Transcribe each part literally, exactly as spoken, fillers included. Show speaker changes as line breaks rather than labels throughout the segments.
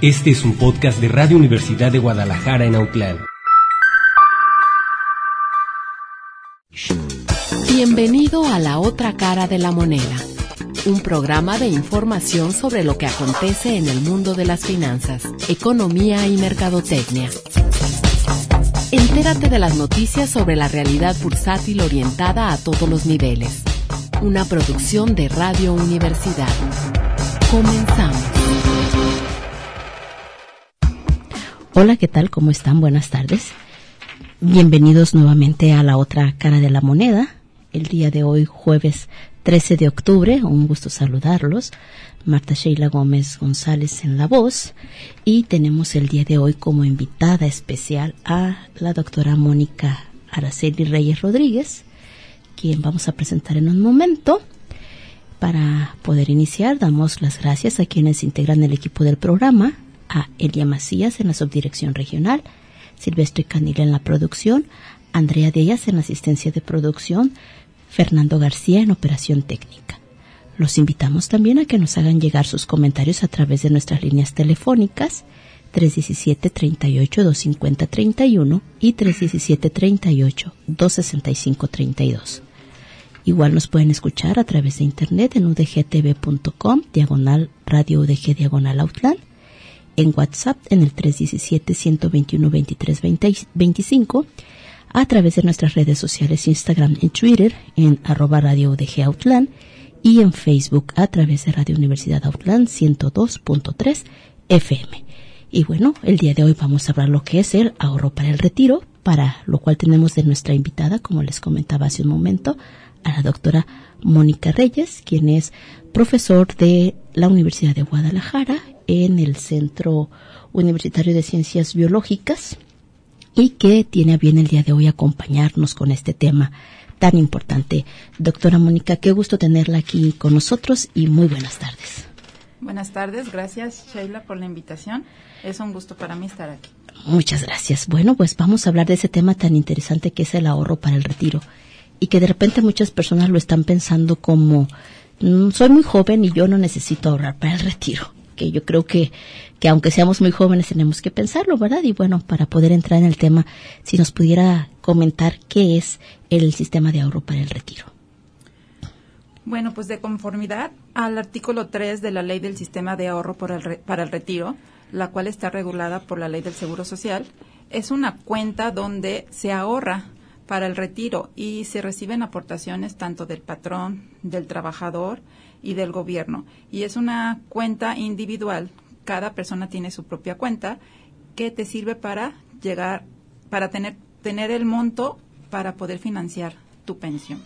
Este es un podcast de Radio Universidad de Guadalajara en Autlán.
Bienvenido a La Otra Cara de la Moneda, un programa de información sobre lo que acontece en el mundo de las finanzas, economía y mercadotecnia. Entérate de las noticias sobre la realidad bursátil orientada a todos los niveles. Una producción de Radio Universidad. Comenzamos.
Hola, ¿qué tal? ¿Cómo están? Buenas tardes. Bienvenidos nuevamente a La Otra Cara de la Moneda. El día de hoy, jueves trece de octubre, un gusto saludarlos. Marta Sheila Gómez González en la voz. Y tenemos el día de hoy como invitada especial a la doctora Mónica Araceli Reyes Rodríguez, quien vamos a presentar en un momento. Para poder iniciar, damos las gracias a quienes integran el equipo del programa, a Elia Macías en la subdirección regional, Silvestre Canila en la producción, Andrea Díaz en la asistencia de producción, Fernando García en operación técnica. Los invitamos también a que nos hagan llegar sus comentarios a través de nuestras líneas telefónicas tres uno siete, tres ocho, dos cinco cero, tres uno y tres uno siete, tres ocho, dos seis cinco, tres dos. Igual nos pueden escuchar a través de internet en udgtv.com, diagonal radio UDG, diagonal Autlán, en WhatsApp en el tres uno siete, uno dos uno, dos tres dos cinco, a través de nuestras redes sociales Instagram y Twitter en arroba radio UDG Autlán y en Facebook a través de Radio Universidad Autlán ciento dos punto tres F M. Y bueno, el día de hoy vamos a hablar lo que es el ahorro para el retiro, para lo cual tenemos de nuestra invitada, como les comentaba hace un momento, a la doctora Mónica Reyes, quien es profesor de la Universidad de Guadalajara en el Centro Universitario de Ciencias Biológicas y que tiene a bien el día de hoy acompañarnos con este tema tan importante. Doctora Mónica, qué gusto tenerla aquí con nosotros y muy buenas tardes.
Buenas tardes, gracias Sheila por la invitación. Es un gusto para mí estar aquí.
Muchas gracias. Bueno, pues vamos a hablar de ese tema tan interesante que es el ahorro para el retiro y que de repente muchas personas lo están pensando como mm, soy muy joven y yo no necesito ahorrar para el retiro. Que yo creo que, que aunque seamos muy jóvenes tenemos que pensarlo, ¿verdad? Y bueno, para poder entrar en el tema, si nos pudiera comentar qué es el sistema de ahorro para el retiro.
Bueno, pues de conformidad al artículo tres de la Ley del Sistema de Ahorro por el re, para el Retiro, la cual está regulada por la Ley del Seguro Social, es una cuenta donde se ahorra para el retiro y se reciben aportaciones tanto del patrón, del trabajador y del gobierno. Y es una cuenta individual. Cada persona tiene su propia cuenta que te sirve para llegar, para tener, tener el monto para poder financiar tu pensión.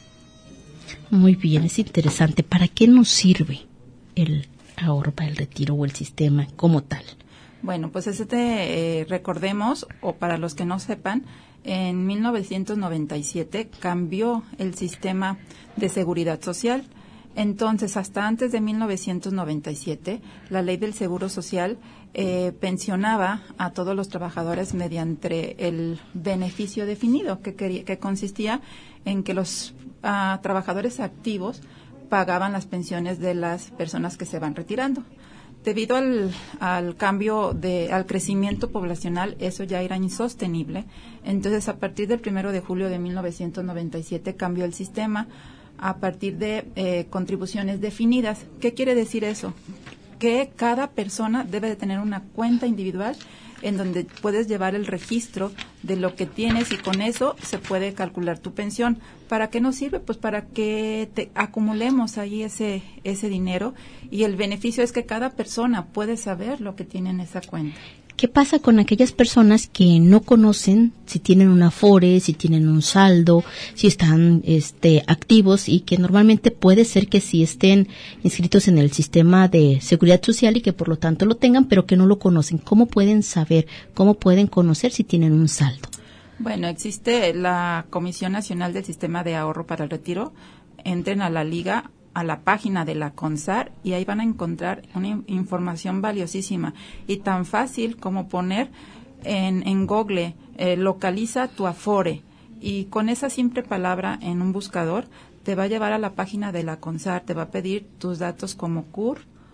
Muy bien, es interesante. ¿Para qué nos sirve el ahorro para el retiro o el sistema como tal?
Bueno, pues este, eh, recordemos, o para los que no sepan, en mil novecientos noventa y siete cambió el sistema de seguridad social. Entonces, hasta antes de mil novecientos noventa y siete, la Ley del Seguro Social eh, pensionaba a todos los trabajadores mediante el beneficio definido, que, que, que consistía en que los uh, trabajadores activos pagaban las pensiones de las personas que se van retirando. Debido al, al cambio de, al crecimiento poblacional, eso ya era insostenible. Entonces, a partir del primero de julio de mil novecientos noventa y siete cambió el sistema a partir de eh, contribuciones definidas. ¿Qué quiere decir eso? Que cada persona debe de tener una cuenta individual en donde puedes llevar el registro de lo que tienes y con eso se puede calcular tu pensión. ¿Para qué nos sirve? Pues para que te acumulemos ahí ese ese dinero y el beneficio es que cada persona puede saber lo que tiene en esa cuenta.
¿Qué pasa con aquellas personas que no conocen si tienen un Afore, si tienen un saldo, si están este, activos y que normalmente puede ser que sí estén inscritos en el sistema de seguridad social y que por lo tanto lo tengan, pero que no lo conocen? ¿Cómo pueden saber, cómo pueden conocer si tienen un saldo?
Bueno, existe la Comisión Nacional del Sistema de Ahorro para el Retiro. Entren a la liga, a la página de la CONSAR y ahí van a encontrar una información valiosísima y tan fácil como poner en, en Google, eh, localiza tu Afore y con esa simple palabra en un buscador te va a llevar a la página de la CONSAR, te va a pedir tus datos como C U R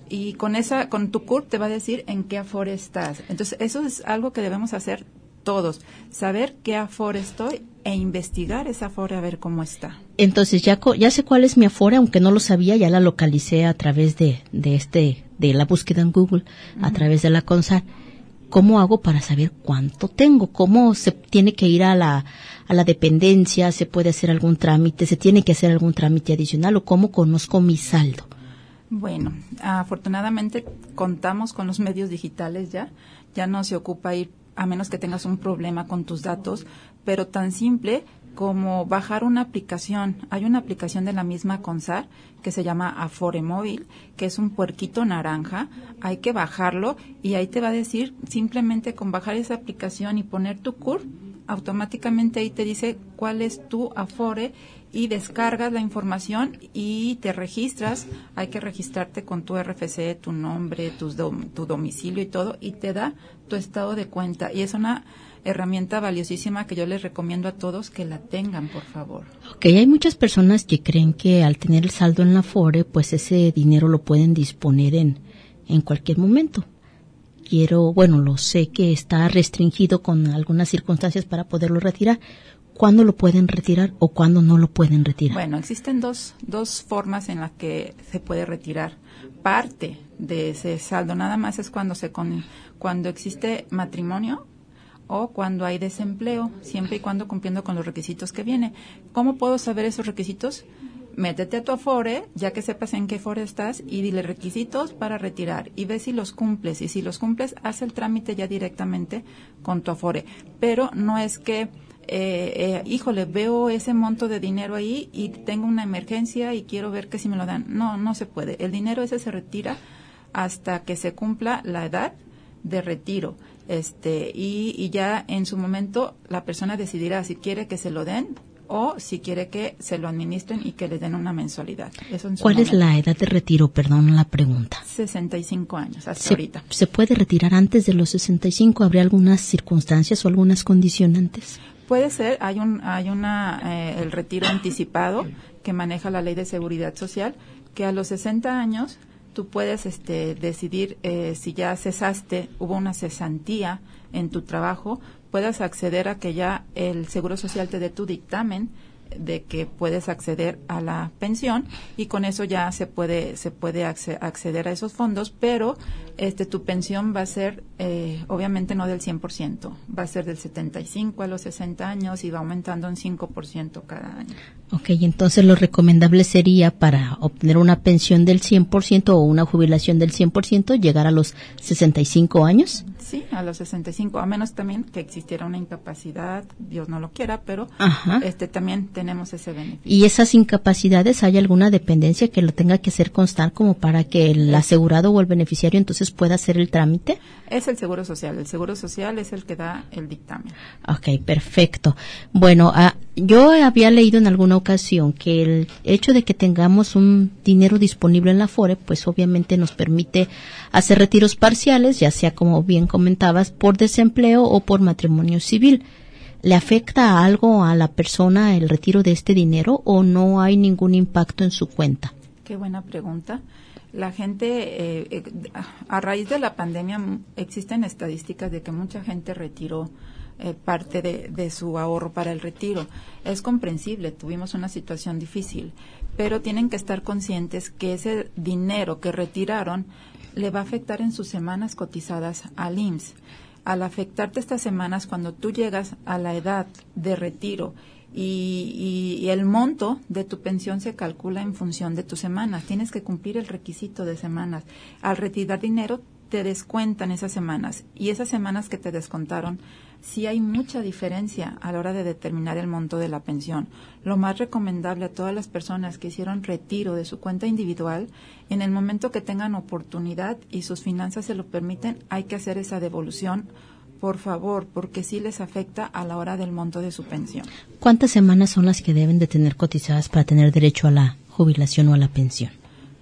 y con esa, con tu C U R P te va a decir en qué Afore estás. Entonces, eso es algo que debemos hacer todos, saber qué Afore estoy e investigar esa Afore a ver cómo está.
Entonces, ya co- ya sé cuál es mi Afore, aunque no lo sabía, ya la localicé a través de, de este, de la búsqueda en Google, uh-huh. a través de la CONSAR. ¿Cómo hago para saber cuánto tengo? ¿Cómo se tiene que ir a la, a la dependencia? ¿Se puede hacer algún trámite? ¿Se tiene que hacer algún trámite adicional? ¿O cómo conozco mi saldo?
Bueno, afortunadamente contamos con los medios digitales ya. Ya no se ocupa ir, a menos que tengas un problema con tus datos, pero tan simple como bajar una aplicación. Hay una aplicación de la misma CONSAR que se llama Afore Móvil, que es un puerquito naranja. Hay que bajarlo y ahí te va a decir, simplemente con bajar esa aplicación y poner tu C U R P, automáticamente ahí te dice cuál es tu Afore y descargas la información y te registras. Hay que registrarte con tu R F C, tu nombre, tus dom- tu domicilio y todo, y te da tu estado de cuenta. Y es una herramienta valiosísima que yo les recomiendo a todos que la tengan, por favor.
Ok, hay muchas personas que creen que al tener el saldo en la Afore, pues ese dinero lo pueden disponer en, en cualquier momento. Quiero, bueno, lo sé que está restringido con algunas circunstancias para poderlo retirar. ¿Cuándo lo pueden retirar o cuándo no lo pueden retirar?
Bueno, existen dos, dos formas en las que se puede retirar parte de ese saldo. Nada más es cuando se con, cuando existe matrimonio o cuando hay desempleo, siempre y cuando cumpliendo con los requisitos que viene. ¿Cómo puedo saber esos requisitos? Métete a tu Afore, ya que sepas en qué Afore estás, y dile requisitos para retirar y ve si los cumples. Y si los cumples, haz el trámite ya directamente con tu Afore. Pero no es que Eh, eh, híjole, veo ese monto de dinero ahí y tengo una emergencia y quiero ver que si me lo dan. No, no se puede. El dinero ese se retira hasta que se cumpla la edad de retiro. Este, y, y ya en su momento la persona decidirá si quiere que se lo den o si quiere que se lo administren y que le den una mensualidad. Eso en su
¿Cuál
momento.
es la edad de retiro? Perdón la pregunta.
sesenta y cinco años, hasta
¿Se,
ahorita.
¿Se puede retirar antes de los sesenta y cinco? ¿Habría algunas circunstancias o algunas condicionantes?
Puede ser, hay un, hay una, eh, el retiro anticipado que maneja la Ley de Seguridad Social, que a los sesenta años tú puedes este, decidir eh, si ya cesaste, hubo una cesantía en tu trabajo, puedas acceder a que ya el Seguro Social te dé tu dictamen de que puedes acceder a la pensión y con eso ya se puede se puede acceder a esos fondos, pero este tu pensión va a ser eh, obviamente no del cien por ciento, va a ser del setenta y cinco a los sesenta años y va aumentando un cinco por ciento cada año.
Ok, entonces lo recomendable sería para obtener una pensión del cien por ciento o una jubilación del cien por ciento llegar a los sesenta y cinco años.
Sí, a los sesenta y cinco, a menos también que existiera una incapacidad, Dios no lo quiera, pero
Ajá.
este también tenemos ese beneficio.
¿Y esas incapacidades hay alguna dependencia que lo tenga que hacer constar como para que el asegurado o el beneficiario entonces pueda hacer el trámite?
Es el Seguro Social, el Seguro Social es el que da el dictamen.
Ok, perfecto. Bueno, ah, yo había leído en alguna ocasión que el hecho de que tengamos un dinero disponible en la Afore, pues obviamente nos permite hacer retiros parciales, ya sea como bien comentabas, por desempleo o por matrimonio civil. ¿Le afecta algo a la persona el retiro de este dinero o no hay ningún impacto en su cuenta?
Qué buena pregunta. La gente, eh, eh, a raíz de la pandemia, existen estadísticas de que mucha gente retiró eh, parte de, de su ahorro para el retiro. Es comprensible, tuvimos una situación difícil, pero tienen que estar conscientes que ese dinero que retiraron le va a afectar en sus semanas cotizadas al I M S S. Al afectarte estas semanas, cuando tú llegas a la edad de retiro y, y, y el monto de tu pensión se calcula en función de tus semanas, tienes que cumplir el requisito de semanas. Al retirar dinero, te descuentan esas semanas y esas semanas que te descontaron, sí hay mucha diferencia a la hora de determinar el monto de la pensión. Lo más recomendable a todas las personas que hicieron retiro de su cuenta individual, en el momento que tengan oportunidad y sus finanzas se lo permiten, hay que hacer esa devolución, por favor, porque sí les afecta a la hora del monto de su pensión.
¿Cuántas semanas son las que deben de tener cotizadas para tener derecho a la jubilación o a la pensión?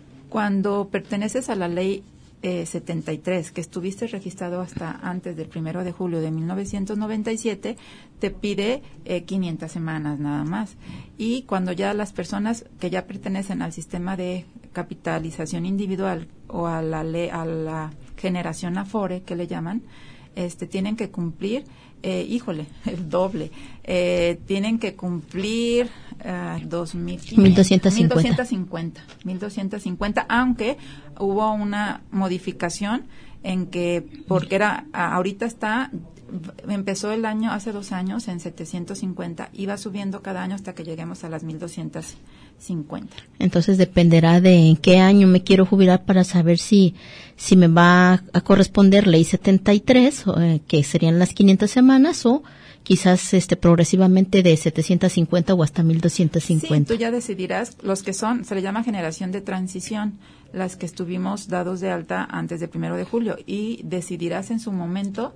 Cuando perteneces a la ley Eh, setenta y tres, que estuviste registrado hasta antes del primero de julio de mil novecientos noventa y siete, te pide eh, quinientas semanas nada más. Y cuando ya las personas que ya pertenecen al sistema de capitalización individual o a la ley, a la generación Afore, que le llaman, este, tienen que cumplir, eh, híjole, el doble, eh, tienen que cumplir uh, dos mil
mil doscientos
cincuenta, mil doscientos cincuenta, aunque hubo una modificación en que, porque era, ahorita está, empezó el año, hace dos años, en setecientos cincuenta, y va subiendo cada año hasta que lleguemos a las mil doscientos cincuenta.
Entonces dependerá de en qué año me quiero jubilar para saber si si me va a corresponder ley setenta y tres, eh, que serían las quinientas semanas, o quizás este progresivamente de setecientos cincuenta o hasta mil doscientos cincuenta.
Sí, tú ya decidirás. Los que son, se le llama generación de transición, las que estuvimos dados de alta antes del primero de julio, y decidirás en su momento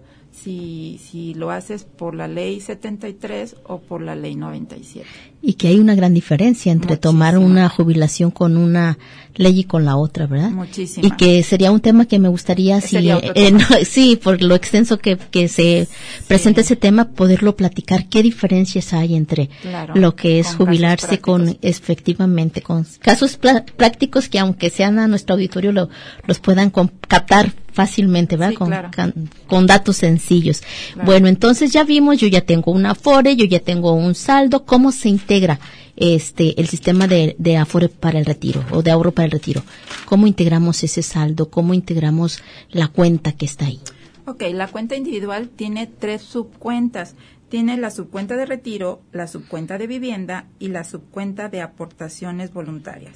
si si lo haces por la ley setenta y tres o por la ley noventa y siete.
Y que hay una gran diferencia entre
Muchísima.
Tomar una jubilación con una ley y con la otra, ¿verdad?
Muchísima.
Y que sería un tema que me gustaría, si, eh, no, sí, por lo extenso que, que se sí. presenta ese tema, poderlo platicar. ¿Qué diferencias hay entre
claro,
lo que es jubilarse con, efectivamente, con casos pl- prácticos que, aunque sean a nuestro auditorio, lo, los puedan con, captar fácilmente, ¿verdad?
Sí,
con,
claro.
con, con datos sencillos. Claro. Bueno, entonces ya vimos, yo ya tengo un Afore, yo ya tengo un saldo. ¿Cómo se integra este el sistema de, de Afore para el retiro o de ahorro para el retiro? ¿Cómo integramos ese saldo? ¿Cómo integramos la cuenta que está ahí?
Ok, la cuenta individual tiene tres subcuentas. Tiene la subcuenta de retiro, la subcuenta de vivienda y la subcuenta de aportaciones voluntarias.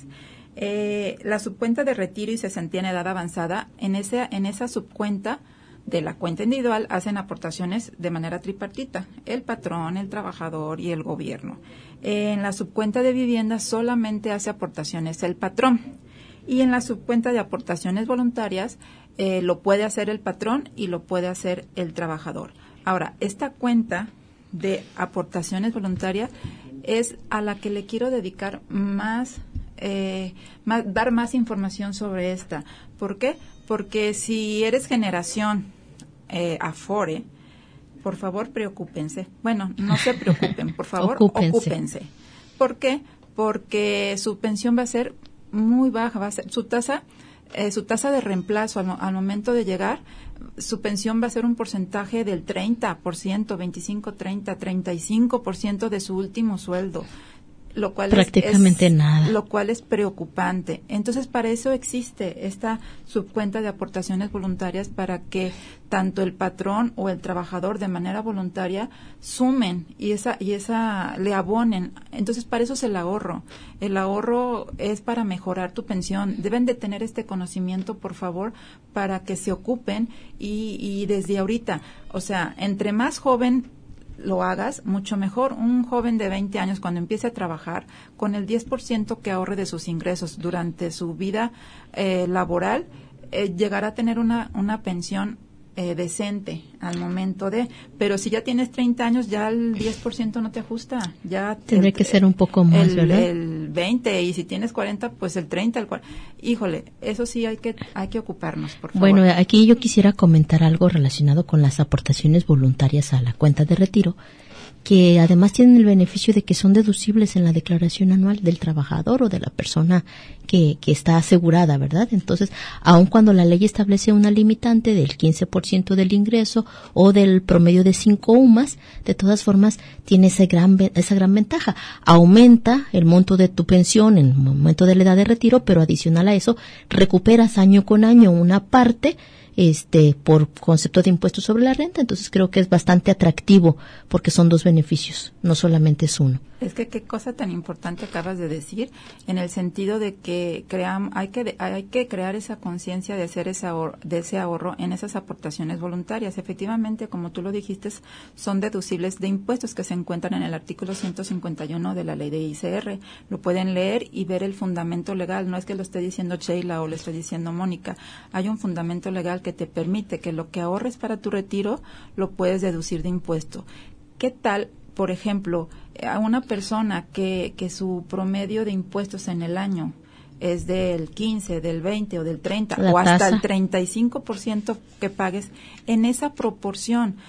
Eh, la subcuenta de retiro y cesantía en edad avanzada, en esa, en esa subcuenta de la cuenta individual hacen aportaciones de manera tripartita, el patrón, el trabajador y el gobierno. Eh, en la subcuenta de vivienda solamente hace aportaciones el patrón, y en la subcuenta de aportaciones voluntarias eh, lo puede hacer el patrón y lo puede hacer el trabajador. Ahora, esta cuenta de aportaciones voluntarias es a la que le quiero dedicar más Eh, más, dar más información sobre esta. ¿Por qué? Porque si eres generación eh, Afore, por favor preocúpense. Bueno, no se preocupen, por favor,
ocúpense.
ocúpense. ¿Por qué? Porque su pensión va a ser muy baja, va a ser su tasa, eh, su tasa de reemplazo al, al momento de llegar, su pensión va a ser un porcentaje del treinta por ciento, veinticinco, treinta, treinta y cinco por ciento de su último sueldo. Lo cual
prácticamente
es,
nada.
Lo cual es preocupante. Entonces, para eso existe esta subcuenta de aportaciones voluntarias, para que tanto el patrón o el trabajador de manera voluntaria sumen y esa y esa le abonen. Entonces, para eso es el ahorro. El ahorro es para mejorar tu pensión. Deben de tener este conocimiento, por favor, para que se ocupen y, y desde ahorita, o sea, entre más joven lo hagas, mucho mejor. Un joven de veinte años, cuando empiece a trabajar, con el diez por ciento que ahorre de sus ingresos durante su vida eh, laboral, eh, llegará a tener una, una pensión eh, decente al momento de, pero si ya tienes treinta años, ya el diez por ciento no te ajusta. Ya
tendría que ser un poco más,
el,
¿verdad?
El veinte, y si tienes cuarenta, pues el treinta, el cuarenta. Híjole, eso sí hay que hay que ocuparnos, por favor.
Bueno, aquí yo quisiera comentar algo relacionado con las aportaciones voluntarias a la cuenta de retiro, que además tienen el beneficio de que son deducibles en la declaración anual del trabajador o de la persona que, que está asegurada, ¿verdad? Entonces, aun cuando la ley establece una limitante del quince por ciento del ingreso o del promedio de cinco U M A S, de todas formas tiene ese gran, esa gran ventaja. Aumenta el monto de tu pensión en el momento de la edad de retiro, pero adicional a eso, recuperas año con año una parte este por concepto de impuestos sobre la renta. Entonces creo que es bastante atractivo, porque son dos beneficios, no solamente es uno.
Es que qué cosa tan importante acabas de decir, en el sentido de que cream, hay que hay que crear esa conciencia de hacer ese ahorro, de ese ahorro en esas aportaciones voluntarias. Efectivamente, como tú lo dijiste, son deducibles de impuestos, que se encuentran en el artículo ciento cincuenta y uno de la ley de I C R. Lo pueden leer y ver el fundamento legal. No es que lo esté diciendo Sheila o lo esté diciendo Mónica. Hay un fundamento legal que te permite que lo que ahorres para tu retiro lo puedes deducir de impuesto. ¿Qué tal, por ejemplo, a una persona que, que su promedio de impuestos en el año es del quince, del veinte o del treinta,
la
o hasta
tasa.
el treinta y cinco por ciento que pagues, en esa proporción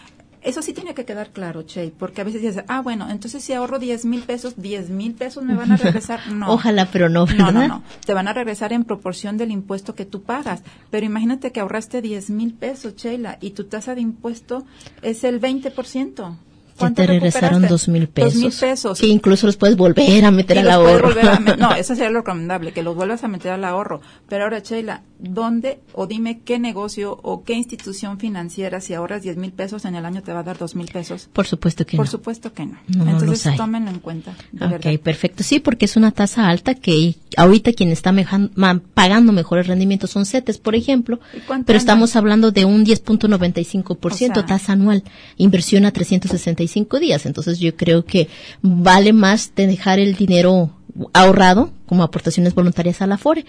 Eso sí tiene que quedar claro, Che, porque a veces dices, ah, bueno, entonces si ahorro diez mil pesos, diez mil pesos me van a regresar. No.
Ojalá, pero no, ¿verdad?
No, no, no. Te van a regresar en proporción del impuesto que tú pagas. Pero imagínate que ahorraste diez mil pesos, Sheila, y tu tasa de impuesto es el veinte por ciento.
Ya te regresaron dos mil pesos.
Dos mil pesos.
Que incluso los puedes volver a meter
y
al ahorro.
A me- no, eso sería lo recomendable, que los vuelvas a meter al ahorro. Pero ahora, Sheila, ¿dónde o dime qué negocio o qué institución financiera, si ahorras diez mil pesos en el año, te va a dar dos mil pesos?
Por supuesto que
Por
no.
supuesto que no.
No, no
Entonces,
los hay.
tómenlo en cuenta. De
Ok,
verdad.
perfecto. Sí, porque es una tasa alta que ahorita quien está mejan- ma- pagando mejores rendimientos son CETES, por ejemplo,
¿Y cuánto
pero
andan?
estamos hablando de un diez punto noventa y cinco por ciento
O sea,
tasa anual, inversión a trescientos sesenta y cinco días. Entonces yo creo que vale más de dejar el dinero ahorrado como aportaciones voluntarias a la Afore.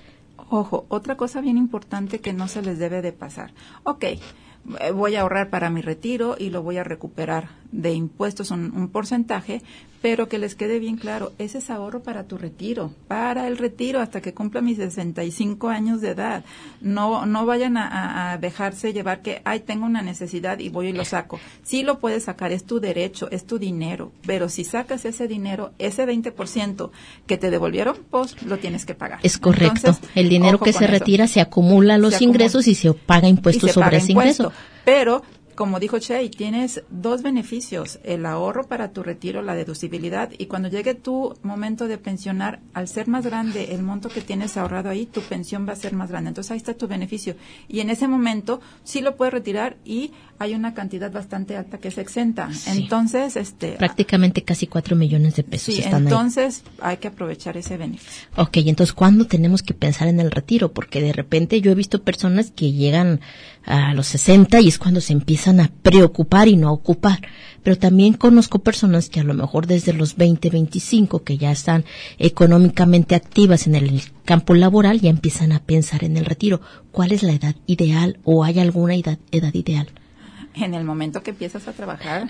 Ojo, otra cosa bien importante que no se les debe de pasar. Ok, eh, voy a ahorrar para mi retiro y lo voy a recuperar de impuestos un, un porcentaje, pero que les quede bien claro, ese es ahorro para tu retiro, para el retiro hasta que cumpla mis sesenta y cinco años de edad. No no vayan a, a dejarse llevar que, ay, tengo una necesidad y voy y lo saco. Sí lo puedes sacar, es tu derecho, es tu dinero, pero si sacas ese dinero, ese veinte por ciento que te devolvieron, pues lo tienes que pagar.
Es correcto.
Entonces,
el dinero
ojo
que
con
se
eso.
retira se acumula a los
Se acumula.
ingresos y se paga impuestos
Y se
sobre
paga
ese
impuesto.
ingreso.
Pero, como dijo Che, tienes dos beneficios, el ahorro para tu retiro, la deducibilidad, y cuando llegue tu momento de pensionar, al ser más grande el monto que tienes ahorrado ahí, tu pensión va a ser más grande. Entonces ahí está tu beneficio. Y en ese momento sí lo puedes retirar y hay una cantidad bastante alta que es exenta.
Sí.
Entonces, este...
Prácticamente casi cuatro millones de pesos
Sí,
están ahí.
entonces hay que aprovechar ese beneficio.
Ok, entonces, ¿cuándo tenemos que pensar en el retiro? Porque de repente yo he visto personas que llegan a los sesenta y es cuando se empiezan a preocupar y no a ocupar. Pero también conozco personas que a lo mejor desde los veinte, veinticinco, que ya están económicamente activas en el campo laboral, ya empiezan a pensar en el retiro. ¿Cuál es la edad ideal o hay alguna edad, edad ideal?
En el momento que empiezas a trabajar,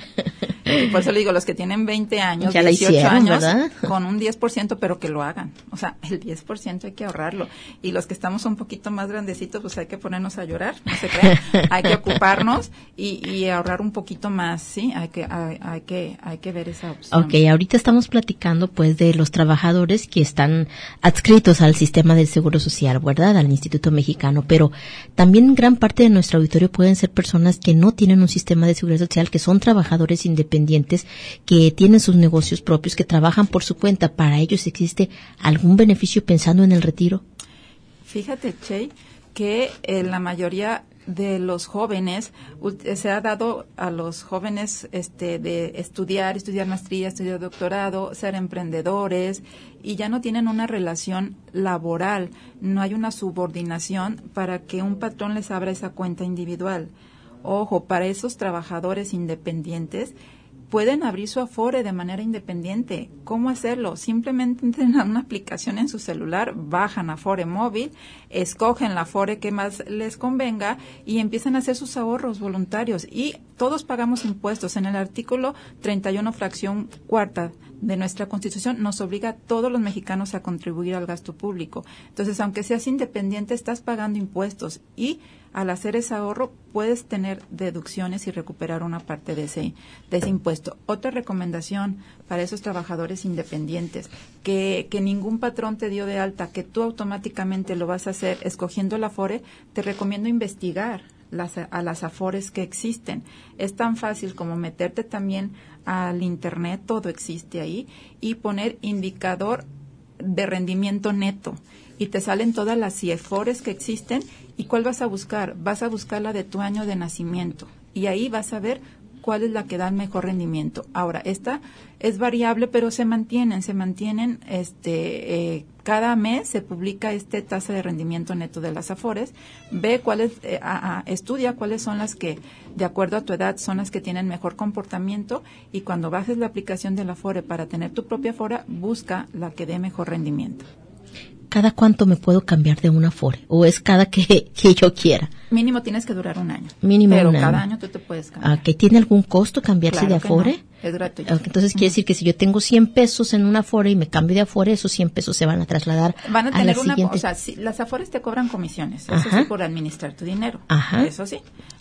y por eso le digo, los que tienen veinte años,
Ya la
dieciocho
hicieron,
años,
¿verdad?
con un diez por ciento, pero que lo hagan. O sea, el diez por ciento hay que ahorrarlo. Y los que estamos un poquito más grandecitos, pues hay que ponernos a llorar, no se crean. Hay que ocuparnos y, y ahorrar un poquito más, ¿sí? Hay que, hay, hay que, hay que ver esa opción.
Ok, ahorita estamos platicando pues de los trabajadores que están adscritos al sistema del Seguro Social, ¿verdad? Al Instituto Mexicano, pero también gran parte de nuestro auditorio pueden ser personas que no tienen un sistema de seguridad social, que son trabajadores independientes, que tienen sus negocios propios, que trabajan por su cuenta. ¿Para ellos existe algún beneficio pensando en el retiro?
Fíjate, Che, que eh, la mayoría de los jóvenes, se ha dado a los jóvenes este de estudiar, estudiar maestría, estudiar doctorado, ser emprendedores, y ya no tienen una relación laboral, no hay una subordinación para que un patrón les abra esa cuenta individual. Ojo, para esos trabajadores independientes, pueden abrir su Afore de manera independiente. ¿Cómo hacerlo? Simplemente entran a una aplicación en su celular, bajan Afore móvil, escogen la Afore que más les convenga y empiezan a hacer sus ahorros voluntarios. Y todos pagamos impuestos. En el artículo treinta y uno, fracción cuarta de nuestra Constitución, nos obliga a todos los mexicanos a contribuir al gasto público. Entonces, aunque seas independiente, estás pagando impuestos y al hacer ese ahorro puedes tener deducciones y recuperar una parte de ese, de ese impuesto. Otra recomendación para esos trabajadores independientes, que, que ningún patrón te dio de alta, que tú automáticamente lo vas a hacer escogiendo la Afore, te recomiendo investigar las, a las Afores que existen. Es tan fácil como meterte también al internet, todo existe ahí, y poner indicador de rendimiento neto. Y te salen todas las CIEFORES que existen. ¿Y cuál vas a buscar? Vas a buscar la de tu año de nacimiento. Y ahí vas a ver cuál es la que da el mejor rendimiento. Ahora, esta es variable, pero se mantienen, se mantienen, este, eh, cada mes se publica este tasa de rendimiento neto de las Afores, ve cuáles, eh, a, a, estudia cuáles son las que, de acuerdo a tu edad, son las que tienen mejor comportamiento, y cuando bajes la aplicación de la Afore para tener tu propia Afore, busca la que dé mejor rendimiento.
¿Cada cuánto me puedo cambiar de una Afore? ¿O es cada que, que yo quiera?
Mínimo tienes que durar un año.
Mínimo
pero
un año.
cada año tú te puedes cambiar.
¿Que tiene algún costo cambiarse
Claro
de
que
Afore?
no, es gratuito.
Okay, entonces quiere decir que si yo tengo cien pesos en una Afore y me cambio de Afore, esos cien pesos se van a trasladar
van a tener
la
una,
siguiente.
o sea, si, las Afores te cobran comisiones,
Ajá.
eso sí, por administrar tu dinero.
Ajá.
Eso sí.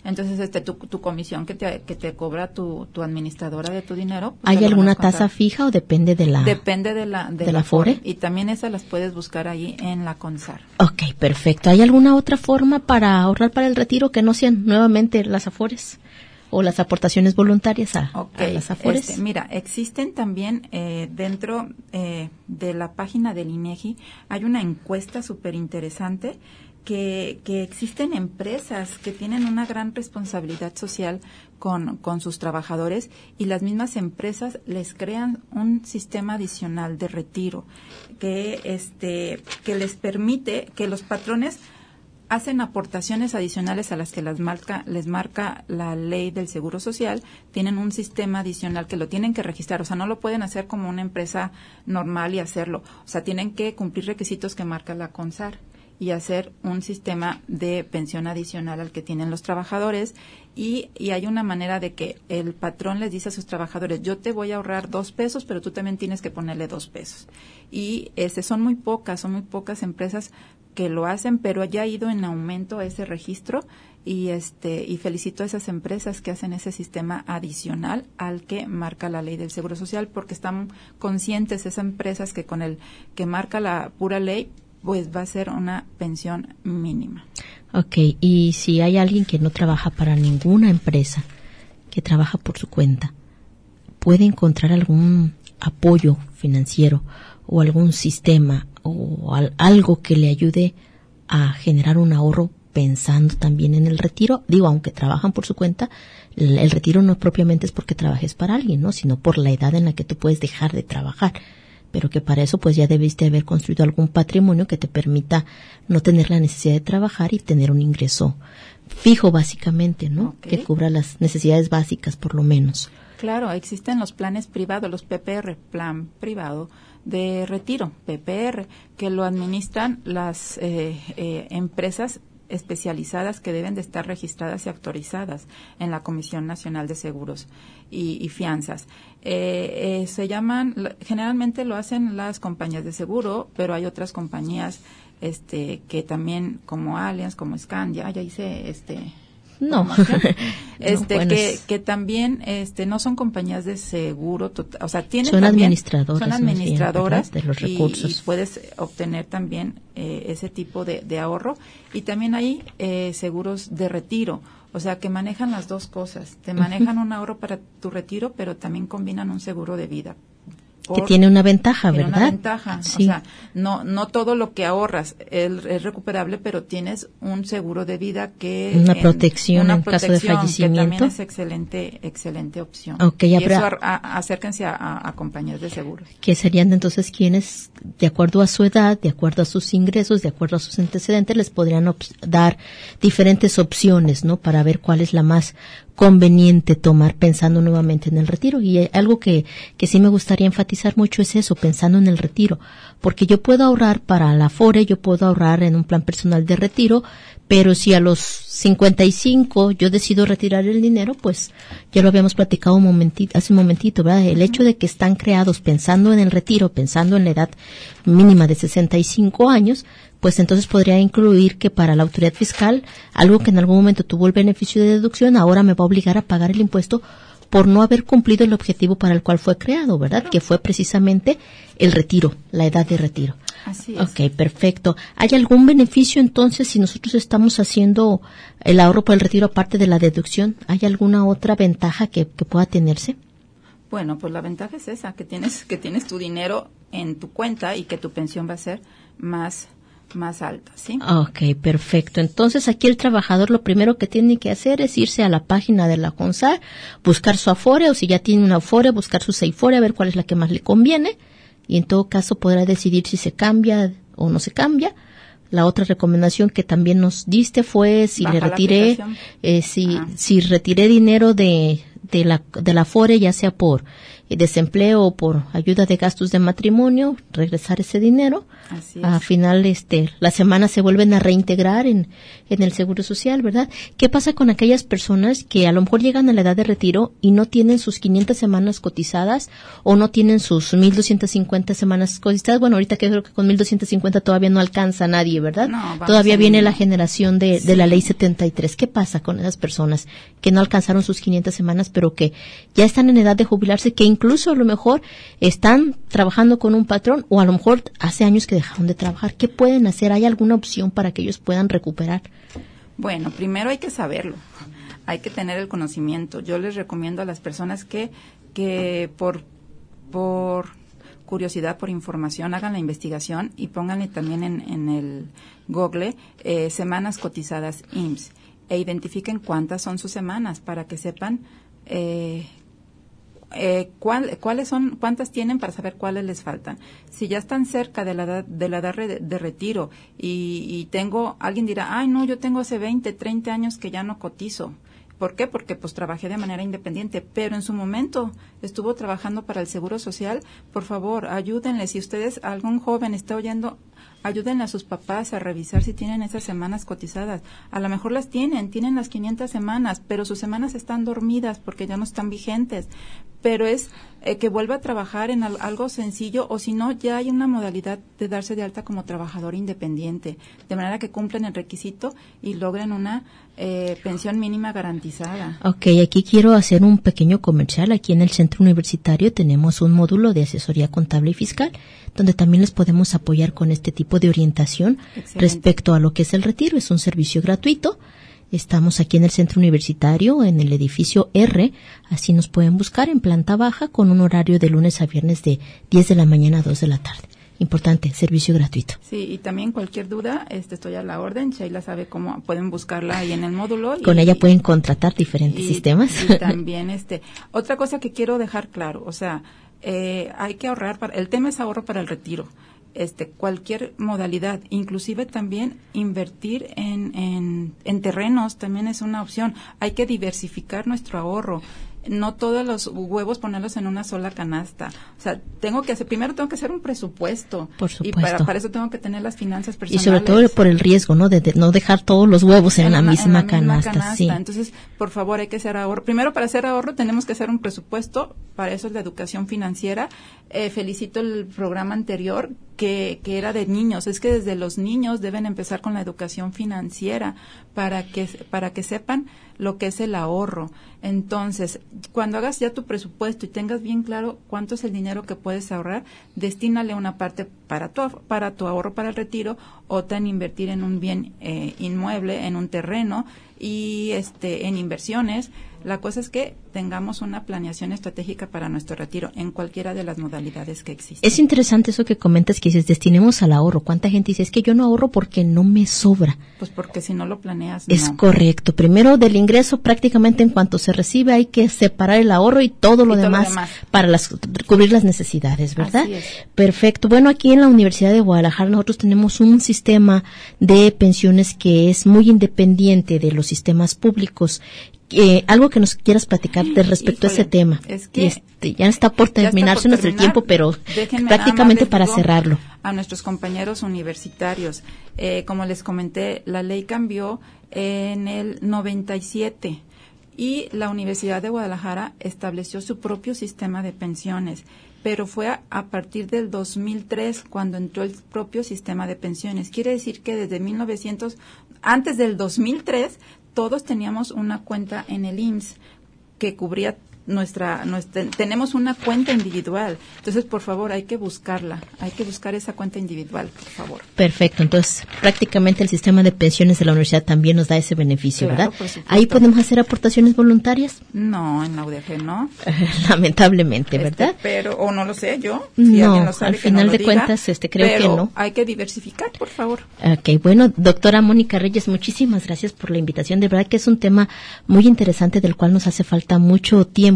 Entonces, este, tu, tu comisión que te, que te cobra tu, tu administradora de tu dinero. Pues
¿Hay alguna tasa fija o depende de la?
Depende de la, de,
de
la
la Afore.
Y también esas las puedes buscar ahí en la CONSAR.
Ok, perfecto. ¿Hay alguna otra forma para ahorrar para el retiro que no sean nuevamente las Afores? ¿O las aportaciones voluntarias a,
okay,
a las Afores?
Este, mira, existen también eh, dentro eh, de la página del INEGI, hay una encuesta súper interesante que, que existen empresas que tienen una gran responsabilidad social con, con sus trabajadores y las mismas empresas les crean un sistema adicional de retiro que, este, que les permite que los patrones hacen aportaciones adicionales a las que las marca, les marca la ley del Seguro Social, tienen un sistema adicional que lo tienen que registrar, o sea, no lo pueden hacer como una empresa normal y hacerlo, o sea, tienen que cumplir requisitos que marca la CONSAR y hacer un sistema de pensión adicional al que tienen los trabajadores y, y hay una manera de que el patrón les dice a sus trabajadores, yo te voy a ahorrar dos pesos, pero tú también tienes que ponerle dos pesos. Y este, son muy pocas, son muy pocas empresas que lo hacen, pero ya ha ido en aumento ese registro y este y felicito a esas empresas que hacen ese sistema adicional al que marca la ley del Seguro Social, porque están conscientes esas empresas que con el que marca la pura ley pues va a ser una pensión mínima.
Ok, y si hay alguien que no trabaja para ninguna empresa, que trabaja por su cuenta, ¿puede encontrar algún apoyo financiero o algún sistema o al, algo que le ayude a generar un ahorro pensando también en el retiro? Digo, aunque trabajan por su cuenta, el, el retiro no propiamente es porque trabajes para alguien, ¿no? Sino por la edad en la que tú puedes dejar de trabajar. Pero que para eso pues ya debiste haber construido algún patrimonio que te permita no tener la necesidad de trabajar y tener un ingreso fijo básicamente, ¿no? Okay. Que cubra las necesidades básicas por lo menos.
Claro, existen los planes privados, los P P R, plan privado de retiro, P P R, que lo administran las eh, eh, empresas especializadas que deben de estar registradas y autorizadas en la Comisión Nacional de Seguros y, y Fianzas. Eh, eh, se llaman, generalmente lo hacen las compañías de seguro, pero hay otras compañías este que también, como Allianz, como Scandia, ya hice este...
No,
este
no, bueno,
que que también este no son compañías de seguro, tota, o sea, tienen
son
también,
administradoras,
son administradoras
bien, de los recursos.
Y, y puedes obtener también eh, ese tipo de, de ahorro y también hay eh, seguros de retiro, o sea, que manejan las dos cosas, te manejan uh-huh. un ahorro para tu retiro, pero también combinan un seguro de vida.
Que tiene una ventaja,
tiene
¿verdad?
Una ventaja,
sí.
O sea, no no todo lo que ahorras es, es recuperable, pero tienes un seguro de vida que
una
en,
protección
una
en
protección
caso de fallecimiento.
Que también es excelente excelente opción.
Okay,
y
habrá,
eso a, a, acérquense a, a compañías de seguros.
Que serían entonces quienes, de acuerdo a su edad, de acuerdo a sus ingresos, de acuerdo a sus antecedentes, les podrían op- dar diferentes opciones, ¿no? Para ver cuál es la más conveniente tomar pensando nuevamente en el retiro. Y algo que, que sí me gustaría enfatizar mucho es eso, pensando en el retiro. Porque yo puedo ahorrar para la Afore, yo puedo ahorrar en un plan personal de retiro, pero si a los cincuenta y cinco yo decido retirar el dinero, pues ya lo habíamos platicado un momentito, hace un momentito, ¿verdad? El hecho de que están creados pensando en el retiro, pensando en la edad mínima de sesenta y cinco años, pues entonces podría incluir que para la autoridad fiscal, algo que en algún momento tuvo el beneficio de deducción, ahora me va a obligar a pagar el impuesto por no haber cumplido el objetivo para el cual fue creado, ¿verdad? Que fue precisamente el retiro, la edad de retiro.
Así es.
Ok, perfecto. ¿Hay algún beneficio entonces si nosotros estamos haciendo el ahorro por el retiro aparte de la deducción? ¿Hay alguna otra ventaja que, que pueda tenerse?
Bueno, pues la ventaja es esa, que tienes que tienes tu dinero en tu cuenta y que tu pensión va a ser más más alta, ¿sí?
Ok, perfecto. Entonces aquí el trabajador lo primero que tiene que hacer es irse a la página de la CONSAR, buscar su Afore, o si ya tiene una Afore, buscar su Seifore, a ver cuál es la que más le conviene, y en todo caso podrá decidir si se cambia o no se cambia. La otra recomendación que también nos diste fue si
Baja
le retiré, eh, si,
ah.
si retiré dinero de, de la, de la Afore, ya sea por eh, desempleo o por ayuda de gastos de matrimonio, regresar ese dinero.
Así es.
Al final, este, las semanas se vuelven a reintegrar en, en el Seguro Social, ¿verdad? ¿Qué pasa con aquellas personas que a lo mejor llegan a la edad de retiro y no tienen sus quinientas semanas cotizadas o no tienen sus mil doscientas cincuenta semanas cotizadas? Bueno, ahorita creo que con mil doscientas cincuenta todavía no alcanza a nadie, ¿verdad?
No,
todavía viene la
no.
generación de,
Sí.
de la ley setenta y tres. ¿Qué pasa con esas personas que no alcanzaron sus quinientas semanas, pero que ya están en edad de jubilarse, que incluso a lo mejor están trabajando con un patrón o a lo mejor hace años que dejaron de trabajar? ¿Qué pueden hacer? ¿Hay alguna opción para que ellos puedan recuperar?
Bueno, primero hay que saberlo, hay que tener el conocimiento. Yo les recomiendo a las personas que, que por, por curiosidad, por información, hagan la investigación y pónganle también en, en el Google eh, semanas cotizadas I M S S e identifiquen cuántas son sus semanas para que sepan eh, Eh, cuál, cuáles son, cuántas tienen para saber cuáles les faltan. Si ya están cerca de la edad de la edad de, de retiro y, y tengo, alguien dirá, ay no, yo tengo hace veinte, treinta años que ya no cotizo. ¿Por qué? Porque pues trabajé de manera independiente, pero en su momento estuvo trabajando para el Seguro Social. Por favor, ayúdenle. Si ustedes, algún joven está oyendo, ayúdenle a sus papás a revisar si tienen esas semanas cotizadas. A lo mejor las tienen, tienen las quinientas semanas, pero sus semanas están dormidas porque ya no están vigentes. Pero es eh, que vuelva a trabajar en al, algo sencillo, o si no, ya hay una modalidad de darse de alta como trabajador independiente, de manera que cumplen el requisito y logren una eh, pensión mínima garantizada.
Ok, aquí quiero hacer un pequeño comercial. Aquí en el Centro Universitario tenemos un módulo de asesoría contable y fiscal, donde también les podemos apoyar con este tipo de orientación. Excelente. Respecto a lo que es el retiro. Es un servicio gratuito. Estamos aquí en el Centro Universitario, en el edificio R, así nos pueden buscar en planta baja con un horario de lunes a viernes de diez de la mañana a dos de la tarde. Importante, servicio gratuito.
Sí, y también cualquier duda, este, estoy a la orden. Sheila sabe cómo pueden buscarla ahí en el módulo.
Con
y,
ella pueden contratar diferentes
y,
sistemas.
Y también, este, otra cosa que quiero dejar claro, o sea, eh, hay que ahorrar, para, el tema es ahorro para el retiro. Este, cualquier modalidad, inclusive también invertir en, en, en terrenos también es una opción. Hay que diversificar nuestro ahorro. No todos los huevos ponerlos en una sola canasta. O sea, tengo que hacer, primero tengo que hacer un presupuesto.
Por supuesto.
Y para, para eso tengo que tener las finanzas personales.
Y sobre todo por el riesgo, ¿no? De, de no dejar todos los huevos en, en la una, misma, en la canasta.
misma canasta.
Sí.
Entonces, por favor, hay que hacer ahorro. Primero, para hacer ahorro tenemos que hacer un presupuesto. Para eso es la educación financiera. Eh, felicito el programa anterior que, que era de niños. Es que desde los niños deben empezar con la educación financiera para que, para que sepan lo que es el ahorro. Entonces, cuando hagas ya tu presupuesto y tengas bien claro cuánto es el dinero que puedes ahorrar, destínale una parte para tu, para tu ahorro para el retiro, otra en invertir en un bien eh, inmueble, en un terreno y este en inversiones. La cosa es que tengamos una planeación estratégica para nuestro retiro en cualquiera de las modalidades que existen.
Es interesante eso que comentas, que dices, destinemos al ahorro. ¿Cuánta gente dice, es que yo no ahorro porque no me sobra?
Pues porque si no lo planeas,
Es
no.
correcto. Primero del ingreso, prácticamente en cuanto se recibe, hay que separar el ahorro y todo lo,
y todo
demás,
lo demás
para las, cubrir las necesidades, ¿verdad?
Así es.
Perfecto. Bueno, aquí en la Universidad de Guadalajara nosotros tenemos un sistema de pensiones que es muy independiente de los sistemas públicos. Eh, algo que nos quieras platicar de respecto
Híjole,
a ese tema.
Es que
este, ya está por terminarse nuestro
terminar.
tiempo, pero
Déjenme
prácticamente para cerrarlo.
A nuestros compañeros universitarios, eh, como les comenté, la ley cambió en el noventa y siete y la Universidad de Guadalajara estableció su propio sistema de pensiones, pero fue a, a partir del dos mil tres cuando entró el propio sistema de pensiones. Quiere decir que desde mil novecientos, antes del dos mil tres, todos teníamos una cuenta en el I M S S que cubría nuestra, nuestra, tenemos una cuenta individual. Entonces, por favor, hay que buscarla, hay que buscar esa cuenta individual, por favor.
Perfecto. Entonces, prácticamente el sistema de pensiones de la universidad también nos da ese beneficio,
Claro,
¿verdad?
por supuesto.
Ahí podemos hacer aportaciones voluntarias.
No, en la U D G no.
Lamentablemente, ¿verdad?
Este, pero, o no lo sé yo. Si
No,
alguien lo sabe,
al
que
final
no lo
de
diga,
cuentas, este, creo
pero
que no.
Hay que diversificar, por favor.
Ok, bueno, doctora Mónica Reyes, muchísimas gracias por la invitación. De verdad que es un tema muy interesante del cual nos hace falta mucho tiempo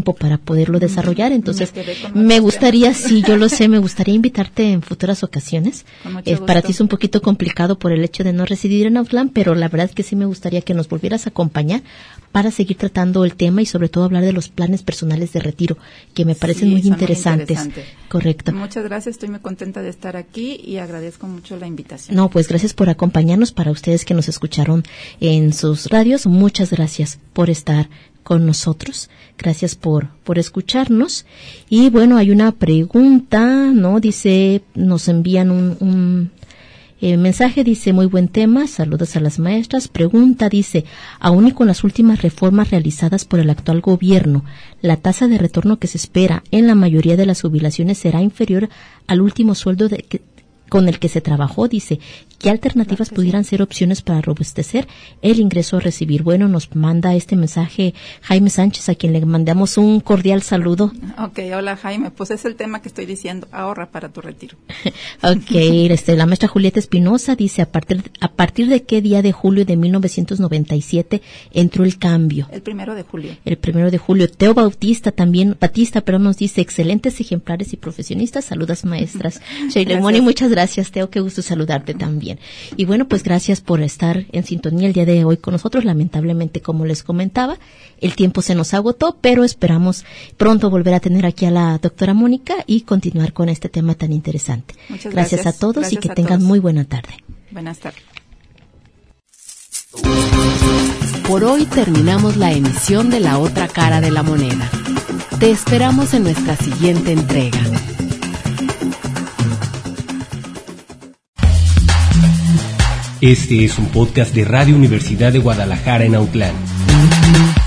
tiempo para poderlo desarrollar, entonces me, me gustaría, sí, yo lo sé, me gustaría invitarte en futuras ocasiones. Eh, para ti es un poquito complicado por el hecho de no residir en Autlán, pero la verdad es que sí me gustaría que nos volvieras a acompañar para seguir tratando el tema y sobre todo hablar de los planes personales de retiro, que me parecen sí, muy interesantes. Muy interesante. Correcto.
Muchas gracias, estoy muy contenta de estar aquí y agradezco mucho la invitación.
No, pues gracias por acompañarnos. Para ustedes que nos escucharon en sus radios, muchas gracias por estar con nosotros. Gracias por por escucharnos. Y bueno, hay una pregunta, ¿no? Dice, nos envían un, un El mensaje dice, muy buen tema, saludos a las maestras. Pregunta, dice, aún y con las últimas reformas realizadas por el actual gobierno, ¿la tasa de retorno que se espera en la mayoría de las jubilaciones será inferior al último sueldo de que, con el que se trabajó? Dice, ¿qué alternativas claro pudieran sí. ser opciones para robustecer el ingreso a recibir? Bueno, nos manda este mensaje Jaime Sánchez, a quien le mandamos un cordial saludo.
Ok, hola Jaime, pues es el tema que estoy diciendo, ahorra para tu retiro.
Ok, este, la maestra Julieta Espinosa dice, ¿a partir, ¿a partir de qué día de julio de mil novecientos noventa y siete entró el cambio?
El primero de julio.
El primero de julio. Teo Bautista también, Batista, pero nos dice, excelentes ejemplares y profesionistas, saludas maestras. Sheila Moni, muchas gracias, Teo, qué gusto saludarte también. Y bueno, pues gracias por estar en sintonía el día de hoy con nosotros. Lamentablemente, como les comentaba, el tiempo se nos agotó, pero esperamos pronto volver a tener aquí a la doctora Mónica y continuar con este tema tan interesante.
Muchas
gracias. Gracias a todos
gracias
y que tengan todos. Muy buena tarde.
Buenas tardes.
Por hoy terminamos la emisión de La Otra Cara de la Moneda. Te esperamos en nuestra siguiente entrega.
Este es un podcast de Radio Universidad de Guadalajara en Autlán.